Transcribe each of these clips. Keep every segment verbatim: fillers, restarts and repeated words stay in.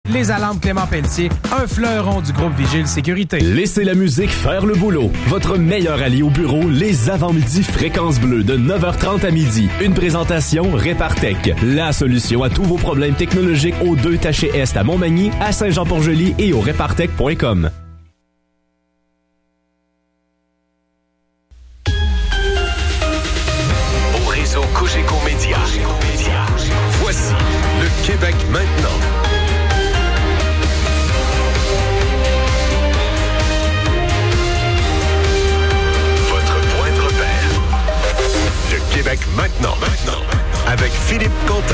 Les Alarmes Clément Pelletier, un fleuron du groupe Vigile Sécurité. Laissez la musique faire le boulot. Votre meilleur allié au bureau, les avant-midi Fréquence Bleue de neuf heures trente à midi. Une présentation Répartec. La solution à tous vos problèmes technologiques aux deux Taché Est à Montmagny, à Saint-Jean-Port-Joli et au répartec point com. Au réseau Cogeco Média. Voici le Québec maintenant. Le Québec maintenant, maintenant, avec Philippe Quentin.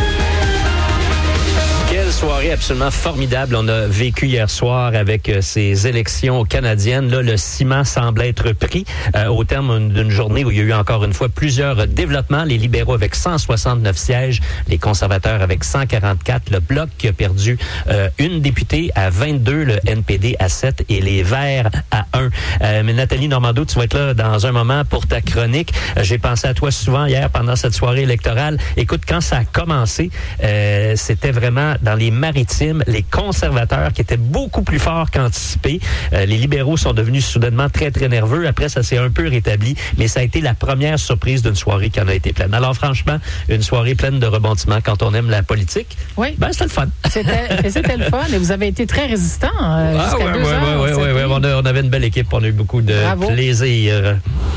Quelle soirée absolument formidable on a vécu hier soir avec euh, ces élections canadiennes. Là, le ciment semble être pris euh, au terme d'une journée où il y a eu encore une fois plusieurs développements. Les libéraux avec cent soixante-neuf sièges, les conservateurs avec cent quarante-quatre, le Bloc qui a perdu euh, une députée à vingt-deux, le N P D à sept et les Verts à un. Euh, mais Nathalie Normando, tu vas être là dans un moment pour ta chronique. Euh, j'ai pensé à toi souvent hier pendant cette soirée électorale. Écoute, quand ça a commencé, euh, c'était vraiment dans les maritimes, les conservateurs qui étaient beaucoup plus forts qu'anticipés. Euh, les libéraux sont devenus soudainement très, très nerveux. Après, ça s'est un peu rétabli, mais ça a été la première surprise d'une soirée qui en a été pleine. Alors, franchement, une soirée pleine de rebondissements quand on aime la politique. Oui. Ben, c'était le fun. C'était, c'était le fun et vous avez été très résistants euh, ah, jusqu'à ouais, deux ouais, heures. Oui, oui, oui. On, on avait une belle équipe. On a eu beaucoup de Bravo. plaisir.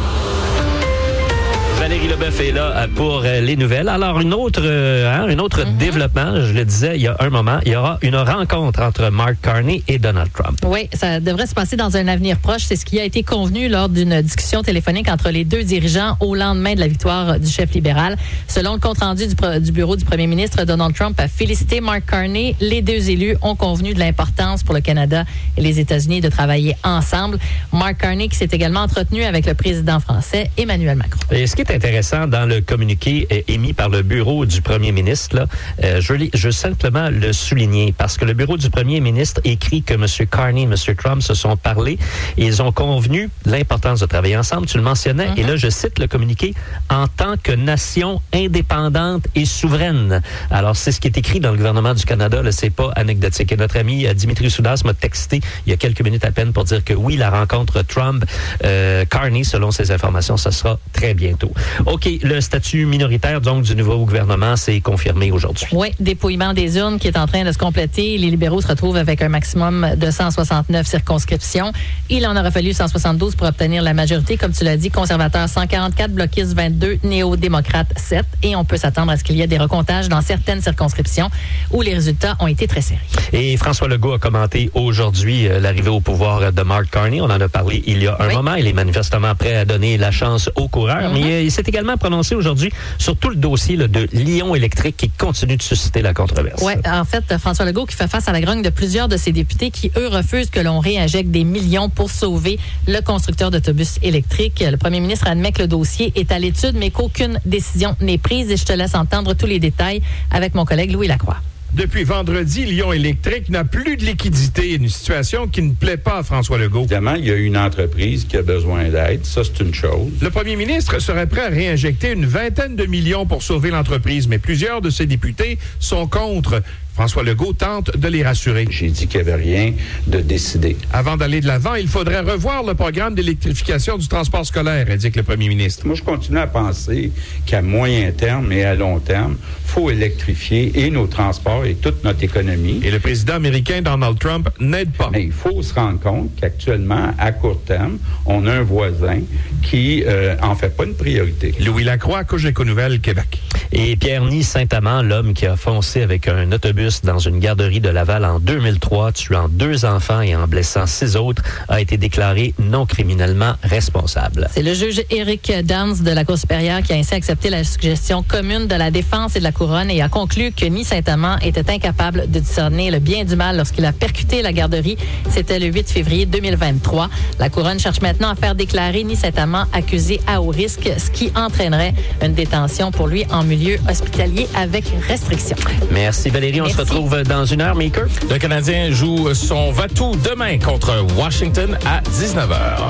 Valérie Leboeuf est là pour les nouvelles. Alors, une autre, hein, un autre mm-hmm. développement, je le disais il y a un moment, il y aura une rencontre entre Mark Carney et Donald Trump. Oui, ça devrait se passer dans un avenir proche. C'est ce qui a été convenu lors d'une discussion téléphonique entre les deux dirigeants au lendemain de la victoire du chef libéral. Selon le compte-rendu du, du bureau du premier ministre, Donald Trump a félicité Mark Carney. Les deux élus ont convenu de l'importance pour le Canada et les États-Unis de travailler ensemble. Mark Carney qui s'est également entretenu avec le président français Emmanuel Macron. Et ce qui est intéressant dans le communiqué euh, émis par le bureau du premier ministre, là, euh, je, je veux simplement le souligner parce que le bureau du premier ministre écrit que M. Carney et M. Trump se sont parlé et ils ont convenu de l'importance de travailler ensemble. Tu le mentionnais. Mm-hmm. Et là, je cite le communiqué en tant que nation indépendante et souveraine. Alors, c'est ce qui est écrit dans le gouvernement du Canada. Là, c'est pas anecdotique. Et notre ami euh, Dimitri Soudas m'a texté il y a quelques minutes à peine pour dire que oui, la rencontre Trump-Carney, euh, selon ses informations, ce sera très bientôt. OK, le statut minoritaire donc du nouveau gouvernement s'est confirmé aujourd'hui. Oui, dépouillement des urnes qui est en train de se compléter. Les libéraux se retrouvent avec un maximum de cent soixante-neuf circonscriptions. Il en aura fallu cent soixante-douze pour obtenir la majorité. Comme tu l'as dit, conservateurs cent quarante-quatre, bloquistes vingt-deux, néo-démocrates sept. Et on peut s'attendre à ce qu'il y ait des recomptages dans certaines circonscriptions où les résultats ont été très serrés. Et François Legault a commenté aujourd'hui euh, l'arrivée au pouvoir de Mark Carney. On en a parlé il y a un oui. moment. Il est manifestement prêt à donner la chance aux coureurs. Mm-hmm. Mais euh, il s'est également prononcé aujourd'hui sur tout le dossier là, de Lyon électrique qui continue de susciter la controverse. Oui, en fait, François Legault qui fait face à la grogne de plusieurs de ses députés qui, eux, refusent que l'on réinjecte des millions pour sauver le constructeur d'autobus électriques. Le premier ministre admet que le dossier est à l'étude, mais qu'aucune décision n'est prise. Et je te laisse entendre tous les détails avec mon collègue Louis Lacroix. Depuis vendredi, Lyon Électrique n'a plus de liquidité. Une situation qui ne plaît pas à François Legault. Évidemment, il y a une entreprise qui a besoin d'aide. Ça, c'est une chose. Le premier ministre serait prêt à réinjecter une vingtaine de millions pour sauver l'entreprise, mais plusieurs de ses députés sont contre. François Legault tente de les rassurer. J'ai dit qu'il n'y avait rien de décidé. Avant d'aller de l'avant, il faudrait revoir le programme d'électrification du transport scolaire, indique le premier ministre. Moi, je continue à penser qu'à moyen terme et à long terme, il faut électrifier et nos transports et toute notre économie. Et le président américain Donald Trump n'aide pas. Mais il faut se rendre compte qu'actuellement, à court terme, on a un voisin qui euh, en fait pas une priorité. Louis Lacroix, Cogeco Nouvelles, Québec. Et Pierre-Ny Saint-Amand, l'homme qui a foncé avec un autobus dans une garderie de Laval en deux mille trois, tuant deux enfants et en blessant six autres, a été déclaré non criminellement responsable. C'est le juge Éric Dance de la Cour supérieure qui a ainsi accepté la suggestion commune de la défense et de la couronne et a conclu que Ny Saint-Amand était incapable de discerner le bien du mal lorsqu'il a percuté la garderie. C'était le huit février deux mille vingt-trois. La couronne cherche maintenant à faire déclarer Ny Saint-Amand accusé à haut risque, ce qui entraînerait une détention pour lui en milieu hospitalier avec restriction. Merci Valérie. On Merci. se retrouve dans une heure, Maker. Le Canadien joue son va-tout demain contre Washington à dix-neuf heures.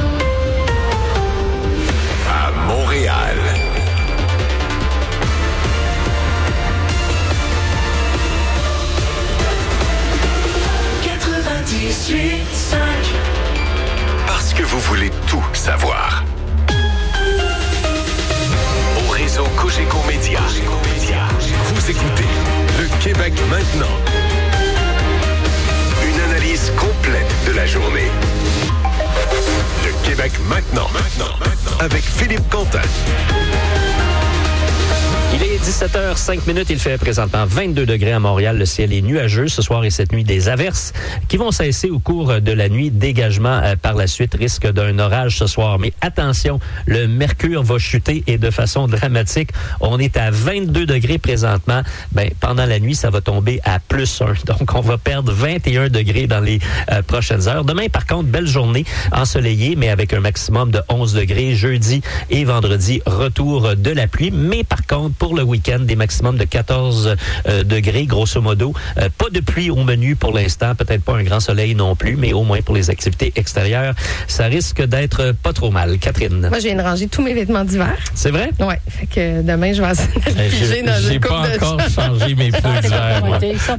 À Montréal. quatre-vingt-huit cinq. Parce que vous voulez tout savoir. Au réseau Cogeco Média, vous écoutez le Québec maintenant. Une analyse complète de la journée. Le Québec maintenant, maintenant, maintenant. Avec Philippe Quentin. Il est dix-sept heures cinq, il fait présentement vingt-deux degrés à Montréal. Le ciel est nuageux. Ce soir et cette nuit, des averses qui vont cesser au cours de la nuit. Dégagement euh, par la suite, risque d'un orage ce soir. Mais attention, le mercure va chuter et de façon dramatique. On est à vingt-deux degrés présentement. Ben, pendant la nuit, ça va tomber à plus un. Donc, on va perdre vingt et un degrés dans les euh, prochaines heures. Demain, par contre, belle journée ensoleillée, mais avec un maximum de onze degrés. Jeudi et vendredi, retour de la pluie. Mais par contre, pour le week-end, des maximums de quatorze euh, degrés, grosso modo. Euh, pas de pluie au menu pour l'instant, peut-être pas un grand soleil non plus, mais au moins pour les activités extérieures, ça risque d'être pas trop mal. Catherine? Moi, je viens de ranger tous mes vêtements d'hiver. C'est vrai? Oui, fait que demain, je vais figer dans une J'ai coupe pas de encore choses. changé mes pneus d'hiver. moi.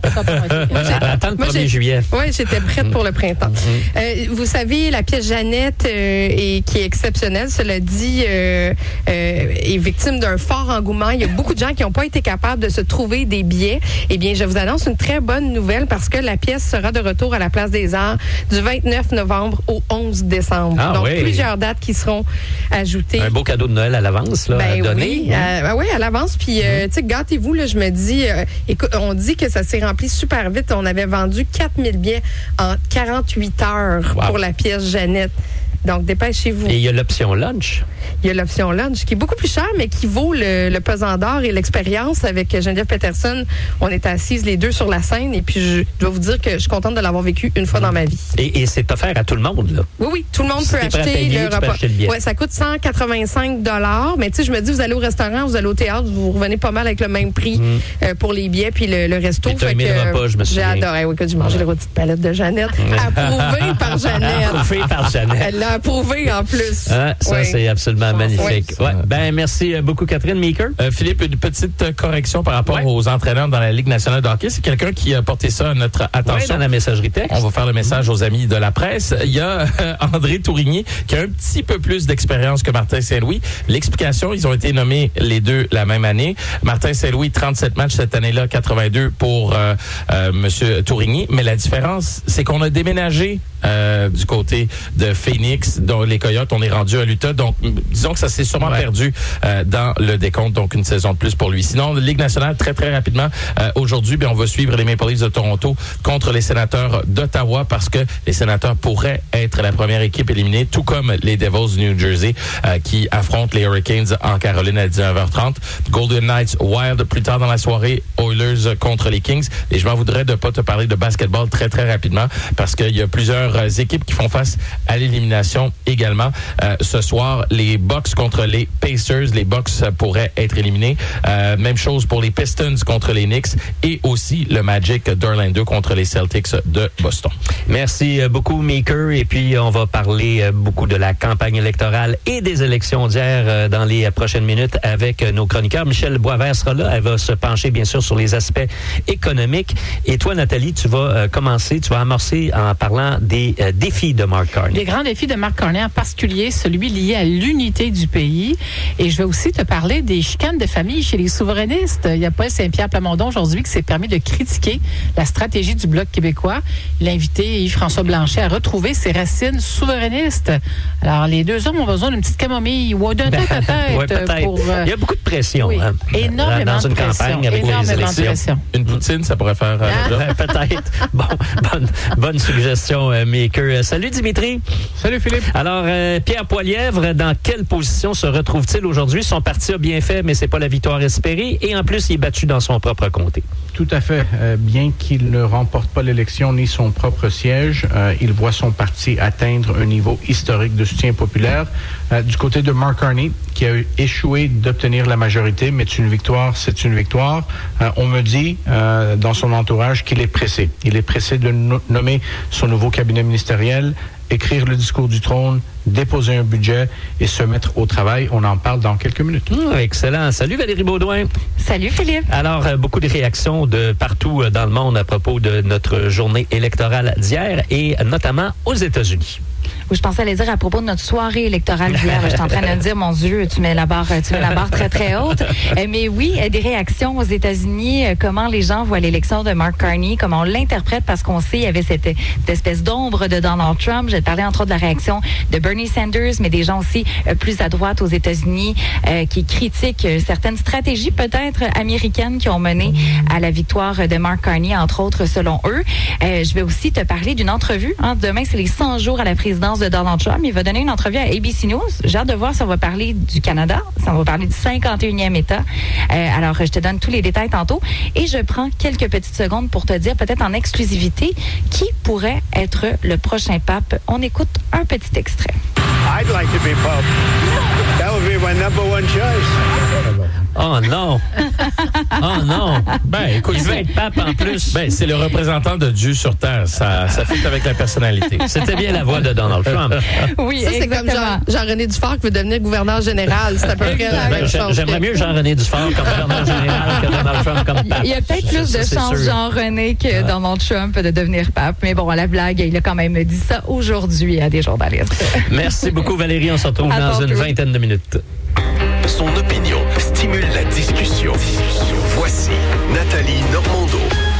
Attends le Moi, premier j'ai- juillet. Oui, j'étais prête pour le printemps. Euh, vous savez, la pièce Jeannette, euh, est, qui est exceptionnelle, cela dit, euh, euh, est victime d'un fort engouement. Il y a beaucoup de gens qui n'ont pas été capables de se trouver des billets. Eh bien, je vous annonce une très bonne nouvelle parce que la pièce sera de retour à la Place des Arts du vingt-neuf novembre au onze décembre. Ah, Donc, oui. plusieurs dates qui seront ajoutées. Un beau cadeau de Noël à l'avance, là, à Ben donner. oui, euh, ben oui, à l'avance. Puis, euh, tu sais, gâtez-vous, là, je me dis, euh, écoute, on dit que ça s'est rempli super vite. On avait vendu quatre mille billets en quarante-huit heures Wow. pour la pièce Jeannette. Donc, dépêchez-vous. Et il y a l'option lunch. Il y a l'option lunch qui est beaucoup plus chère, mais qui vaut le, le pesant d'or et l'expérience. Avec Geneviève Peterson, on est assises les deux sur la scène. Et puis, je dois vous dire que je suis contente de l'avoir vécu une fois dans ma vie. Et, et c'est offert à tout le monde, là. Oui, oui, tout le monde Si peut t'es prêt à acheter payer, le tu peux repas. acheter le billet. Ouais, ça coûte cent quatre-vingt-cinq dollars. Mais tu sais, je me dis, vous allez au restaurant, vous allez au théâtre, vous revenez pas mal avec le même prix euh, pour les billets puis le, le resto. Et t'as Fait aimé que, le repas, je me J'ai souviens. adoré. Oui, écoute, j'ai mangé la petite palette de Jeannette. Approuvée par Jeannette. Approuvé par Jeannette. Elle l'a approuvé en plus. Ah, ça, Oui. c'est absolument magnifique. Oui. Ouais. Ben, merci beaucoup, Catherine Meeker. Euh, Philippe, une petite euh, correction par rapport Ouais. aux entraîneurs dans la Ligue nationale de hockey. C'est quelqu'un qui a porté ça à notre Ouais, attention. dans la messagerie texte. On va faire le message aux amis de la presse. Il y a euh, André Tourigny qui a un petit peu plus d'expérience que Martin Saint-Louis. L'explication, ils ont été nommés les deux la même année. Martin Saint-Louis, trente-sept matchs cette année-là, quatre-vingt-deux pour euh, euh, Monsieur Tourigny. Mais la différence, c'est qu'on a déménagé euh, du côté de Phoenix, dont les Coyotes, on est rendu à l'Utah. Donc, m- disons que ça s'est sûrement Ouais. perdu euh, dans le décompte. Donc, une saison de plus pour lui. Sinon, la Ligue nationale, très, très rapidement, euh, aujourd'hui, bien, on va suivre les Maple Leafs de Toronto contre les Sénateurs d'Ottawa parce que les Sénateurs pourraient être la première équipe éliminée, tout comme les Devils du New Jersey euh, qui affrontent les Hurricanes en Caroline à dix-neuf heures trente. Golden Knights Wild plus tard dans la soirée, Oilers contre les Kings. Et je m'en voudrais de pas te parler de basketball très, très rapidement parce qu'il y a plusieurs euh, équipes qui font face à l'élimination également. Euh, ce soir, les Bucks contre les Pacers. Les Bucks euh, pourraient être éliminés. Euh, même chose pour les Pistons contre les Knicks et aussi le Magic d'Orlando contre les Celtics de Boston. Merci euh, beaucoup, Meeker. Et puis, on va parler euh, beaucoup de la campagne électorale et des élections d'hier euh, dans les euh, prochaines minutes avec euh, nos chroniqueurs. Michel Boisvert sera là. Elle va se pencher, bien sûr, sur les aspects économiques. Et toi, Nathalie, tu vas euh, commencer, tu vas amorcer en parlant des euh, défis de Mark Carney. Les grands défis de Mark Carney, en particulier celui lié à l'unité du pays. Et je vais aussi te parler des chicanes de famille chez les souverainistes. Il y a Paul Saint-Pierre Plamondon aujourd'hui qui s'est permis de critiquer la stratégie du Bloc québécois. Il a invité Yves-François Blanchet à retrouver ses racines souverainistes. Alors, les deux hommes ont besoin d'une petite camomille ou d'un thé peut-être. Ouais, peut-être. pour, euh, Il y a beaucoup de pression. oui, hein, énormément dans une de pression, campagne avec les énormément de élections. pression. Une poutine, ça pourrait faire euh, le job. Ouais, peut-être. Bon, bonne, bonne suggestion, euh, Maker. Euh, salut, Dimitri. Salut, Philippe. Alors, euh, Pierre Poilièvre, dans quelle position se retrouve-t-il aujourd'hui? Son parti a bien fait, mais c'est pas la victoire espérée. Et en plus, il est battu dans son propre comté. Tout à fait. Euh, bien qu'il ne remporte pas l'élection ni son propre siège, euh, il voit son parti atteindre un niveau historique de soutien populaire. Euh, du côté de Mark Carney, qui a échoué d'obtenir la majorité, mais une victoire, c'est une victoire. Euh, on me dit euh, dans son entourage qu'il est pressé. Il est pressé de no- nommer son nouveau cabinet cabinet ministériel, écrire le discours du trône, déposer un budget et se mettre au travail. On en parle dans quelques minutes. Mmh, excellent. Salut Valérie Baudouin. Salut Philippe. Alors, euh, beaucoup de réactions de partout euh, dans le monde à propos de notre journée électorale d'hier et notamment aux États-Unis. Oui, je pensais aller dire à propos de notre soirée électorale d'hier. Je suis en train de me dire, mon Dieu, tu mets la barre, tu mets la barre très, très haute. Euh, mais oui, des réactions aux États-Unis, euh, comment les gens voient l'élection de Mark Carney, comment on l'interprète, parce qu'on sait, il y avait cette, cette espèce d'ombre de Donald Trump. J'ai parlé entre autres de la réaction de Bernie Sanders, mais des gens aussi euh, plus à droite aux États-Unis euh, qui critiquent euh, certaines stratégies peut-être américaines qui ont mené à la victoire de Mark Carney, entre autres, selon eux. Euh, je vais aussi te parler d'une entrevue. Hein. Demain, c'est les cent jours à la présidence de Donald Trump. Il va donner une entrevue à A B C News. J'ai hâte de voir si on va parler du Canada, si on va parler du cinquante et unième État. Euh, alors, je te donne tous les détails tantôt. Et je prends quelques petites secondes pour te dire, peut-être en exclusivité, qui pourrait être le prochain pape. On écoute un petit extrait. I'd like to be pope. That would be my number one choice. Oh non! Oh non! Ben, écoute, il veut être pape en plus. Ben, c'est le représentant de Dieu sur terre. Ça, ça fit avec la personnalité. C'était bien la voix de Donald Trump. Oui, ça, c'est comme Jean, Jean-René Dufort qui veut devenir gouverneur général. C'est à peu près la même chose. J'aimerais mieux Jean-René Dufort comme gouverneur général que Donald Trump comme pape. Il y a peut-être plus de chances, Jean-René, que Donald Trump de devenir pape. Mais bon, à la blague, il a quand même dit ça aujourd'hui à des journalistes. Merci beaucoup, Valérie. On se retrouve à dans une tout. vingtaine de minutes. Son opinion stimule la discussion. Voici Nathalie Normando.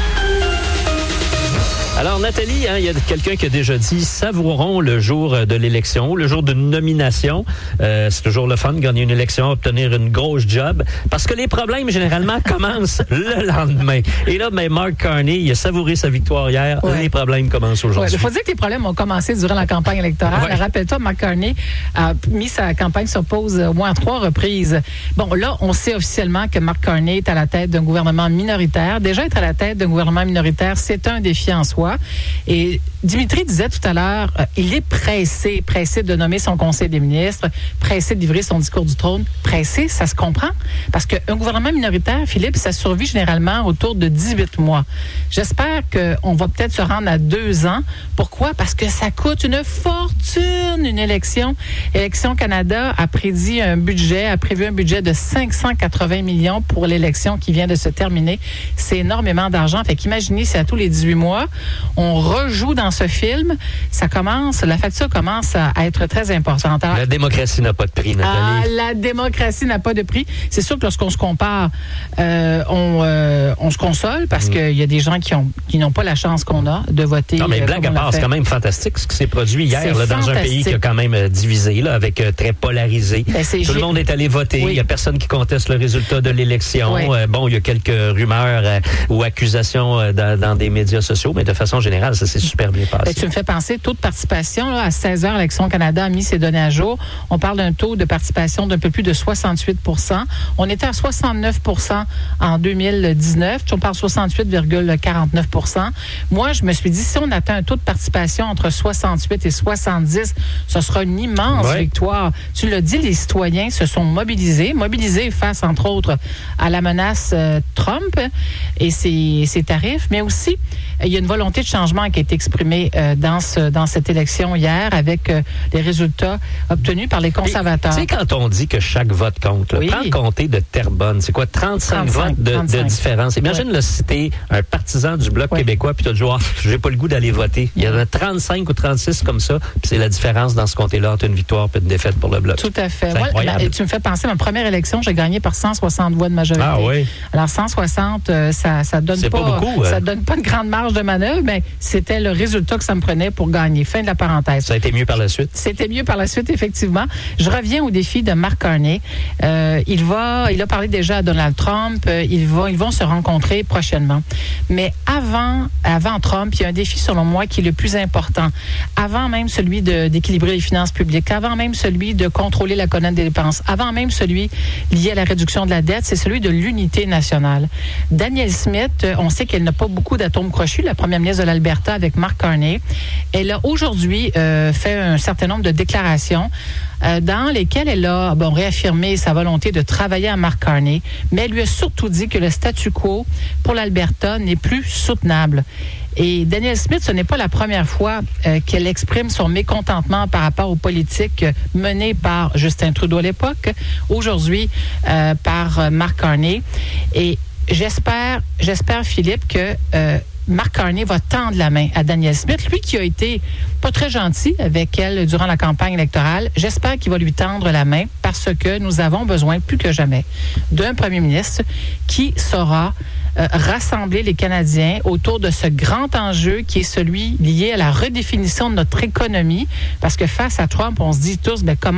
Alors, Nathalie, hein, il y a quelqu'un qui a déjà dit « Savourons le jour de l'élection, le jour d'une nomination. Euh, » C'est toujours le fun de gagner une élection, obtenir une grosse job, parce que les problèmes, généralement, commencent le lendemain. Et là, ben, Mark Carney, il a savouré sa victoire hier. Ouais. Les problèmes commencent aujourd'hui. Il ouais, faut dire que les problèmes ont commencé durant la campagne électorale. Ouais. Rappelle-toi, Mark Carney a mis sa campagne sur pause au moins à trois reprises. Bon, là, on sait officiellement que Mark Carney est à la tête d'un gouvernement minoritaire. Déjà, être à la tête d'un gouvernement minoritaire, c'est un défi en soi. Et Dimitri disait tout à l'heure, euh, il est pressé, pressé de nommer son conseil des ministres, pressé de livrer son discours du trône. Pressé, ça se comprend. Parce qu'un gouvernement minoritaire, Philippe, ça survit généralement autour de dix-huit mois. J'espère qu'on va peut-être se rendre à deux ans. Pourquoi? Parce que ça coûte une fortune, une élection. Élection Canada a prédit un budget, a prévu un budget de cinq cent quatre-vingts millions pour l'élection qui vient de se terminer. C'est énormément d'argent. Fait qu'imaginez si à tous les dix-huit mois, on rejoue dans ce film, ça commence, la facture commence à être très importante. Alors, la démocratie n'a pas de prix, Nathalie. Ah, la démocratie n'a pas de prix. C'est sûr que lorsqu'on se compare, euh, on, euh, on se console parce mmh. qu'il y a des gens qui ont qui n'ont pas la chance qu'on a de voter. Non, mais euh, blague à part, c'est quand même fantastique ce qui s'est produit hier là, dans un pays qui a quand même euh, divisé, là, avec euh, très polarisé. Ben, Tout le monde est allé voter. Oui. Il n'y a personne qui conteste le résultat de l'élection. Oui. Euh, bon, il y a quelques rumeurs euh, ou accusations euh, dans, dans des médias sociaux, mais de façon générale, ça s'est super bien passé. Ben, tu me fais penser, taux de participation, là, à seize heures, Élection Canada a mis ses données à jour. On parle d'un taux de participation d'un peu plus de soixante-huit pour cent. On était à soixante-neuf pour cent en deux mille dix-neuf. On parle soixante-huit virgule quarante-neuf pour cent. Moi, je me suis dit, si on atteint un taux de participation entre soixante-huit et soixante-dix, ce sera une immense ouais. victoire. Tu l'as dit, les citoyens se sont mobilisés, mobilisés face, entre autres, à la menace euh, Trump et ses, ses tarifs, mais aussi, il y a une volonté de changement qui a été exprimée euh, dans, ce, dans cette élection hier avec euh, les résultats obtenus par les conservateurs. Tu sais, quand on dit que chaque vote compte, là, oui. prends le comté de Terrebonne, c'est quoi, trente-cinq, trente-cinq votes de, trente-cinq. De différence. Imagine, ouais. là, si t'es un partisan du Bloc ouais. québécois, puis tu as dit, oh, j'ai pas le goût d'aller voter. Il y en a trente-cinq ou trente-six comme ça, puis c'est la différence dans ce comté-là entre une victoire et une défaite pour le Bloc. Tout à fait. Moi, ben, tu me fais penser, ma première élection, j'ai gagné par cent soixante voix de majorité. Ah oui. Alors, cent soixante, euh, ça, ça donne c'est pas, pas beaucoup, ça hein? donne pas une grande marge de manœuvre, mais c'était le résultat que ça me prenait pour gagner. Fin de la parenthèse. Ça a été mieux par la suite. C'était mieux par la suite, effectivement. Je reviens au défi de Mark Carney. Euh, il va, il a parlé déjà à Donald Trump. Euh, ils vont, ils vont se rencontrer prochainement. Mais avant, avant Trump, il y a un défi, selon moi, qui est le plus important. Avant même celui de, d'équilibrer les finances publiques, avant même celui de contrôler la colonne des dépenses, avant même celui lié à la réduction de la dette, c'est celui de l'unité nationale. Danielle Smith, on sait qu'elle n'a pas beaucoup d'atomes crochus, la première ministre de l'Alberta avec Mark Carney. Elle a aujourd'hui euh, fait un certain nombre de déclarations euh, dans lesquels elle a bon, réaffirmé sa volonté de travailler à Mark Carney, mais elle lui a surtout dit que le statu quo pour l'Alberta n'est plus soutenable. Et Danielle Smith, ce n'est pas la première fois euh, qu'elle exprime son mécontentement par rapport aux politiques menées par Justin Trudeau à l'époque, aujourd'hui euh, par euh, Mark Carney. Et j'espère, j'espère Philippe, que euh, Mark Carney va tendre la main à Danielle Smith, lui qui a été pas très gentil avec elle durant la campagne électorale. J'espère qu'il va lui tendre la main parce que nous avons besoin plus que jamais d'un premier ministre qui saura euh, rassembler les Canadiens autour de ce grand enjeu qui est celui lié à la redéfinition de notre économie. Parce que face à Trump, on se dit tous, ben, comment